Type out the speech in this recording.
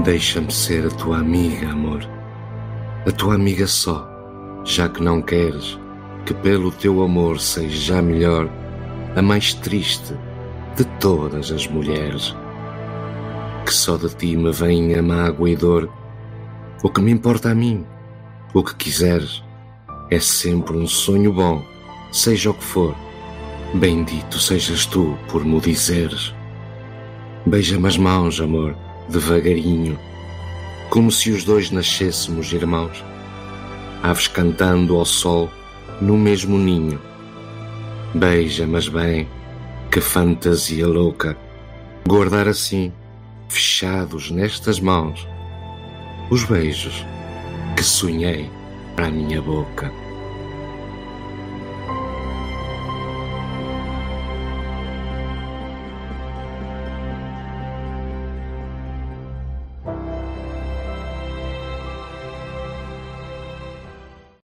Deixa-me ser a tua amiga, amor, a tua amiga só, já que não queres que pelo teu amor seja a melhor, a mais triste de todas as mulheres. Que só de ti me vem a mágoa e dor. O que me importa a mim, o que quiseres, é sempre um sonho bom, seja o que for. Bendito sejas tu por me dizeres. Beija-me as mãos, amor, devagarinho, como se os dois nascêssemos irmãos, aves cantando ao sol no mesmo ninho. Beija, mas bem, que fantasia louca, guardar assim, fechados nestas mãos, os beijos que sonhei para a minha boca.